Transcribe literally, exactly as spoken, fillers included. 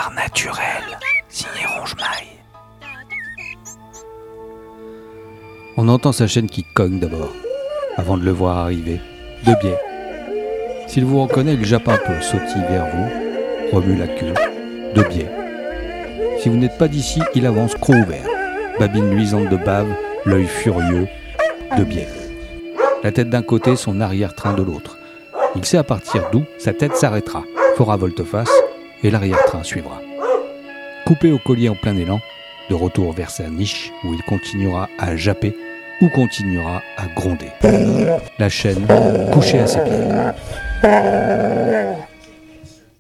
Lumière naturelle, signé Ronge-Maille. On entend sa chaîne qui cogne d'abord, avant de le voir arriver, de biais. S'il vous reconnaît, il jappe un peu, sautille vers vous, remue la queue, de biais. Si vous n'êtes pas d'ici, il avance croc ouvert, babine luisante de bave, l'œil furieux, de biais. La tête d'un côté, son arrière-train de l'autre. Il sait à partir d'où sa tête s'arrêtera, fera volte-face, et l'arrière-train suivra. Coupé au collier en plein élan, de retour vers sa niche où il continuera à japper ou continuera à gronder. La chaîne couchée à ses pieds.